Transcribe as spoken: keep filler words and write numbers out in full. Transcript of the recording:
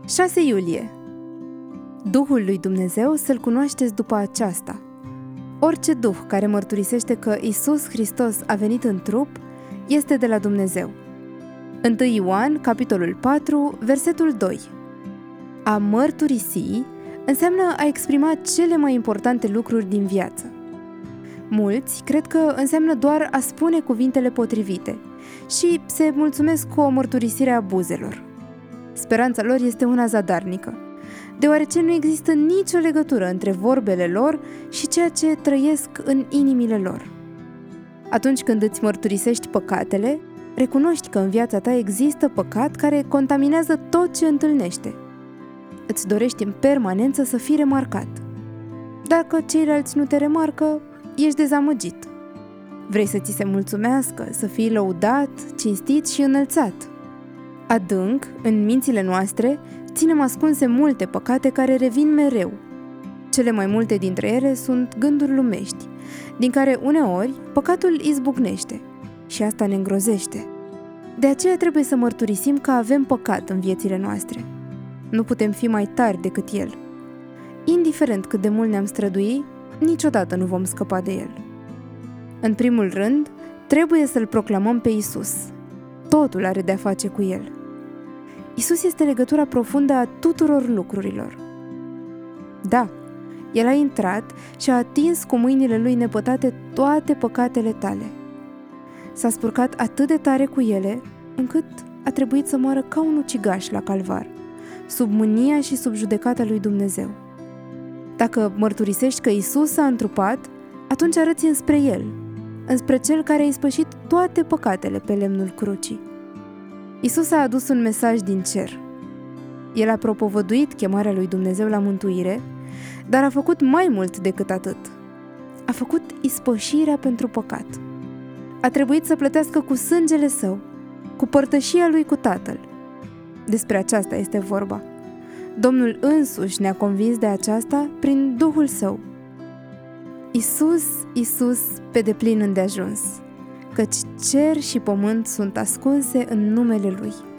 șase iulie. Duhul lui Dumnezeu să-L cunoașteți după aceasta. Orice duh care mărturisește că Iisus Hristos a venit în trup este de la Dumnezeu. unu Ioan, capitolul patru, versetul doi. A mărturisi înseamnă a exprima cele mai importante lucruri din viață. Mulți cred că înseamnă doar a spune cuvintele potrivite și se mulțumesc cu o mărturisire a buzelor. Speranța lor este una zadarnică, deoarece nu există nicio legătură între vorbele lor și ceea ce trăiesc în inimile lor. Atunci când îți mărturisești păcatele, recunoști că în viața ta există păcat care contaminează tot ce întâlnește. Îți dorești în permanență să fii remarcat. Dacă ceilalți nu te remarcă, ești dezamăgit. Vrei să ți se mulțumească, să fii lăudat, cinstit și înălțat. Adânc, în mințile noastre, ținem ascunse multe păcate care revin mereu. Cele mai multe dintre ele sunt gânduri lumești, din care uneori păcatul izbucnește și asta ne îngrozește. De aceea trebuie să mărturisim că avem păcat în viețile noastre. Nu putem fi mai tari decât el. Indiferent cât de mult ne-am strădui, niciodată nu vom scăpa de el. În primul rând, trebuie să-L proclamăm pe Iisus. Totul are de-a face cu El. Iisus este legătura profundă a tuturor lucrurilor. Da, El a intrat și a atins cu mâinile Lui nepătate toate păcatele tale. S-a spurcat atât de tare cu ele, încât a trebuit să moară ca un ucigaș la calvar, sub mânia și sub judecata lui Dumnezeu. Dacă mărturisești că Iisus s-a întrupat, atunci arăți înspre El, înspre Cel care a ispășit toate păcatele pe lemnul crucii. Iisus a adus un mesaj din cer. El a propovăduit chemarea lui Dumnezeu la mântuire, dar a făcut mai mult decât atât. A făcut ispășirea pentru păcat. A trebuit să plătească cu sângele Său, cu părtășia Lui cu Tatăl. Despre aceasta este vorba. Domnul însuși ne-a convins de aceasta prin Duhul Său. Iisus, Iisus, pe deplin îndeajuns, căci cer și pământ sunt ascunse în numele Lui.